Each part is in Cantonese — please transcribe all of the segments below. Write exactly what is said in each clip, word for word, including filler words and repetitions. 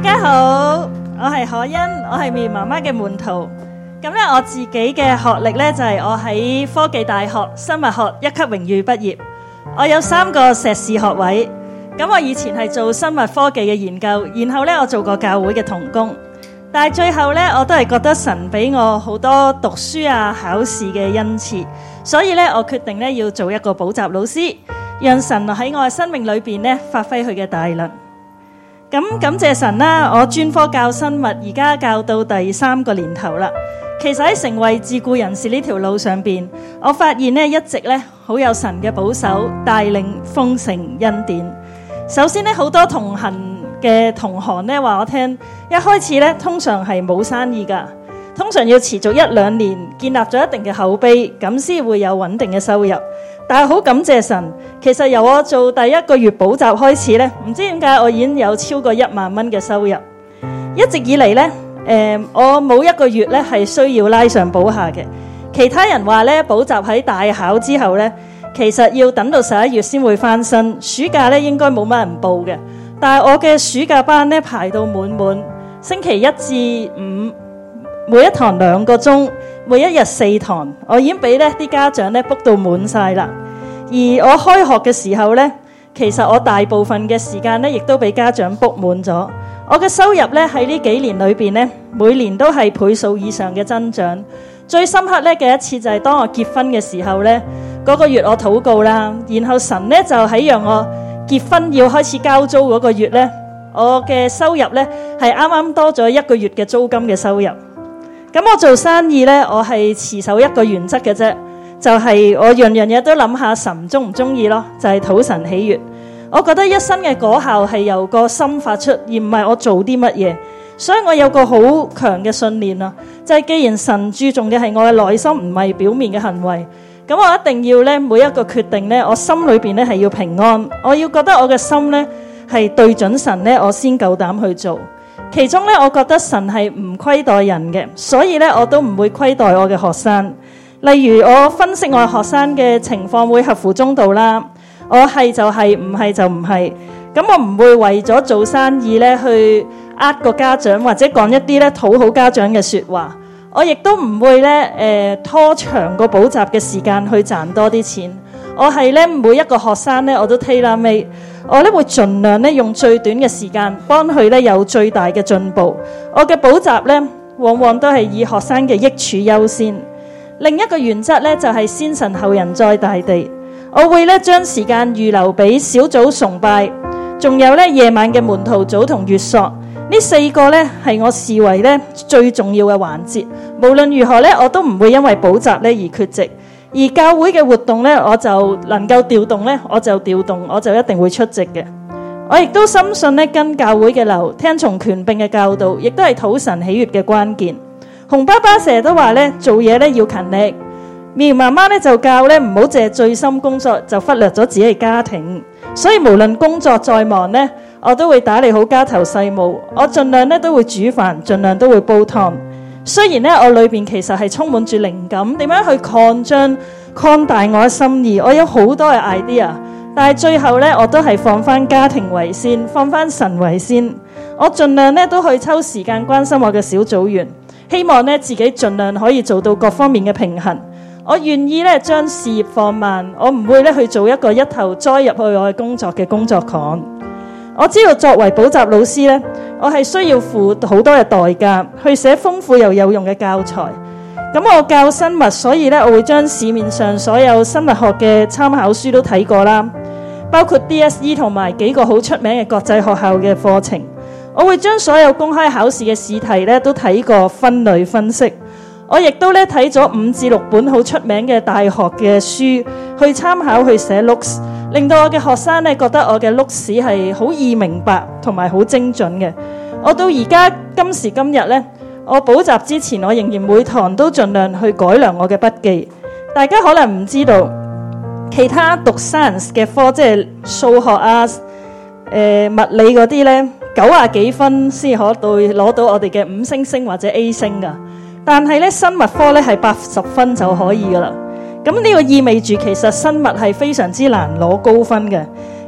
家好，我係可欣，我係妙媽媽嘅門徒。咁咧，我自己嘅學歷咧就係我喺科技大學生物學一級榮譽畢業，我有三個碩士學位。咁我以前係做生物科技嘅研究，然後咧我做過教會嘅同工，但係最後咧我都係覺得神俾我好多讀書啊、考試嘅恩賜，所以咧我決定咧要做一個補習老師，讓神喺我嘅生命裏邊咧發揮佢嘅大能。咁感謝神啦！我專科教生物，而家教到第三個年頭啦。其實喺成為自僱人士呢條路上邊，我發現咧一直咧好有神嘅保守帶領、豐盛恩典。首先咧，好多同行嘅同行咧話我聽，一開始咧通常係冇生意噶，通常要持續一兩年建立咗一定嘅口碑，咁先會有穩定嘅收入。但係好感謝神，其實由我做第一個月補習開始咧，唔知點解我已經有超過一萬蚊嘅收入。一直以嚟咧，誒，我冇一個月咧係需要拉上補下嘅。其他人話咧，補習喺大考之後咧，其實要等到十一月先會翻身，暑假咧應該冇乜人報嘅。但係我嘅暑假班咧排到滿滿，星期一至五每一堂兩個鐘。每一日四堂，我已經俾呢啲家長咧 book 到滿晒啦。而我開學嘅時候呢，其實我大部分嘅時間呢，亦都俾家長 book 滿咗。我嘅收入呢，喺呢幾年裏邊呢，每年都係倍數以上嘅增長。最深刻呢嘅一次就係當我結婚嘅時候呢，嗰個月我禱告啦，然後神呢就喺讓我結婚要開始交租嗰個月呢，我嘅收入呢係啱啱多咗一個月嘅租金嘅收入。咁我做生意呢，我係持守一個原則嘅啫，就係我樣樣嘢都諗下神中唔中意咯，就係討神喜悅。我覺得一生嘅果效係由個心發出，而唔係我做啲乜嘢。所以我有個好強嘅信念啦，就係既然神注重嘅係我嘅內心，唔係表面嘅行為，咁我一定要呢每一個決定呢，我心裏邊呢係要平安，我要覺得我嘅心呢係對準神呢，我先夠膽去做。其中咧，我覺得神係唔虧待人嘅，所以咧我都唔會虧待我嘅學生。例如我分析我嘅學生嘅情況會合乎中道啦，我係就係，唔係就唔係。咁我唔會為咗做生意咧去呃個家長，或者講一啲咧討好家長嘅說話。我亦都唔會咧誒、呃、拖長個補習嘅時間去賺多啲錢。我係咧每一個學生咧我都 tailor made，我咧會盡量咧用最短嘅時間幫佢咧有最大嘅進步。我嘅補習咧往往都係以學生嘅益處優先。另一個原則咧就係先神後人再大地。我會咧將時間預留俾小組崇拜，仲有咧夜晚嘅門徒組同月朔。呢四個咧係我視為咧最重要嘅環節。無論如何咧，我都唔會因為補習咧而缺席。而教會嘅活動咧，我就能夠調動咧，我就調動，我就一定會出席嘅。我亦都深信咧，跟教會嘅流，聽從權柄嘅教導，亦都係討神喜悅嘅關鍵。洪爸爸成日都話咧，做嘢咧要勤力。妙媽媽咧就教咧，唔好淨係醉心工作，就忽略咗自己嘅家庭。所以無論工作再忙咧，我都會打理好家頭細務。我盡量咧都會煮飯，盡量都會煲湯。雖然咧，我裏邊其實係充滿住靈感，點樣去擴張、擴大我嘅心意，我有好多嘅 idea， 但係最後咧，我都係放翻家庭為先，放翻神為先。我盡量咧都去抽時間關心我嘅小組員，希望咧自己盡量可以做到各方面嘅平衡。我願意咧將事業放慢，我唔會咧去做一個一頭栽入去我嘅工作嘅工作狂。我知道作為補習老師咧，我係需要付好多嘅代價去寫豐富又有用嘅教材。咁我教生物，所以咧我會將市面上所有生物學嘅參考書都睇過啦，包括 D S E 同埋幾個好出名嘅國際學校嘅課程。我會將所有公開考試嘅試題咧都睇過，分類分析。我亦都咧睇咗五至六本好出名嘅大學嘅書去參考去寫 notes， 令到我嘅學生咧覺得我嘅 notes 係好易明白同埋好精準嘅。我到而家今時今日咧，我補習之前我仍然每堂都盡量去改良我嘅筆記。大家可能唔知道，其他讀 science 嘅科，即係數學啊、誒、呃、物理嗰啲咧，九啊幾分先可到攞到我哋嘅五星星或者 A 星噶。但係咧生物科咧係八十分就可以噶啦。咁呢個意味住其實生物係非常之難攞高分嘅。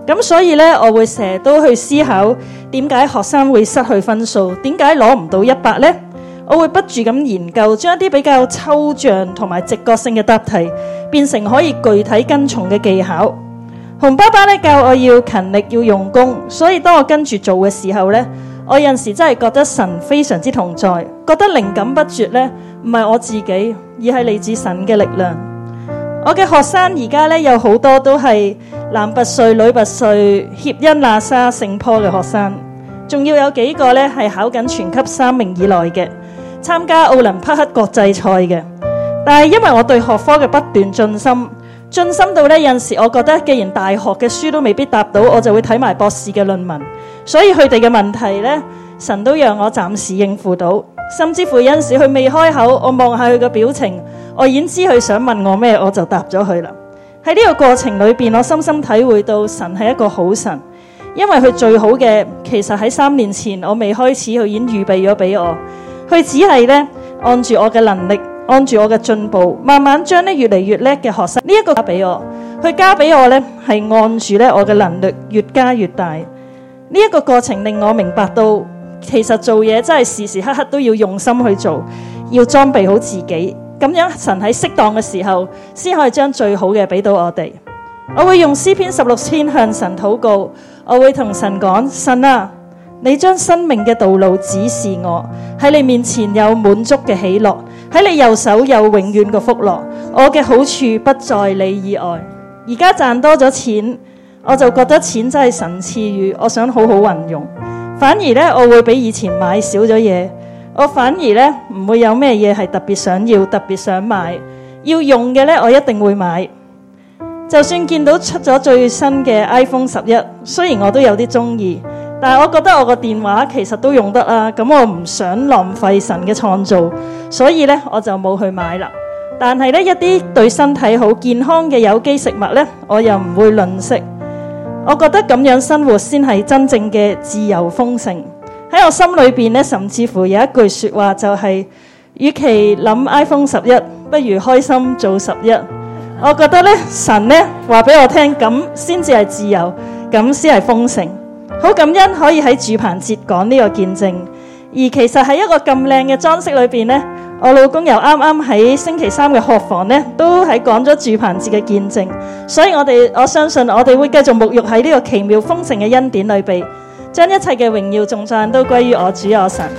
咁所以呢，我會成日都去思考點解學生會失去分數，點解攞唔到一百呢？我會不住咁研究，將一啲比較抽象同埋直覺性嘅答題變成可以具體跟從嘅技巧。洪爸爸咧教我要勤力要用功，所以當我跟住做嘅時候呢，我有陣時真係覺得神非常之同在，覺得靈感不絕呢，唔係我自己，而係嚟自神嘅力量。我嘅學生而家呢，有好多都係男拔萃、女拔萃、協恩、喇沙、聖坡嘅學生，仲要有幾個呢係考緊全級三名以內嘅，參加奧林匹克國際賽嘅。但係因為我對學科嘅不斷進深，進深到呢，有陣時我覺得既然大學嘅書都未必答到，我就會睇埋博士嘅論文，所以佢哋嘅問題呢，神都讓我暫時應付到。甚至乎有陣時佢未開口，我望下佢嘅表情，我已經知佢想問我咩，我就答咗佢啦。喺呢個過程裏邊，我深深體會到神係一個好神，因為佢最好嘅其實喺三年前我未開始，佢已經預備咗俾我。佢只係呢，按住我嘅能力，按住我嘅進步，慢慢將呢越嚟越叻嘅學生呢一個加俾我。佢加俾我呢，係按住呢我嘅能力越加越大。呢一個過程令我明白到，其實做嘢真係時時刻刻都要用心去做，要裝備好自己，咁樣神喺適當嘅時候先可以將最好嘅俾到我哋。我會用詩篇十六篇向神禱告，我會同神講：神啊，你將生命嘅道路指示我，喺你面前有滿足嘅喜樂，喺你右手有永遠嘅福樂，我嘅好處不在你以外。而家賺多咗錢，我就覺得錢真係神賜予，我想好好運用。反而呢，我會比以前買少咗嘢，我反而呢，唔會有咩嘢係特別想要、特別想買。要用嘅呢，我一定會買。就算見到出咗最新嘅 iPhone 十一，雖然我都有啲中意，但係我覺得我個電話其實都用得啦，咁我唔想浪費神嘅創造，所以呢，我就冇去買啦。但係呢，一啲對身體好健康嘅有機食物呢，我又唔會吝嗇。我覺得咁樣生活先係真正嘅自由豐盛。喺我心裏邊咧，甚至乎有一句說話就係、是，與其諗 iPhone 十一，不如開心做十一。我覺得咧，神咧話俾我聽，咁先至係自由，咁先係豐盛。好感恩可以喺住棚節講呢個見證。而其實喺一個咁靚嘅裝飾裏邊呢，我老公又啱啱喺星期三嘅學房呢，都喺講咗住棚節嘅見證。所以我哋我相信我哋會繼續沐浴喺呢個奇妙豐盛嘅恩典裏邊，將一切嘅榮耀頌讚都歸於我主我神。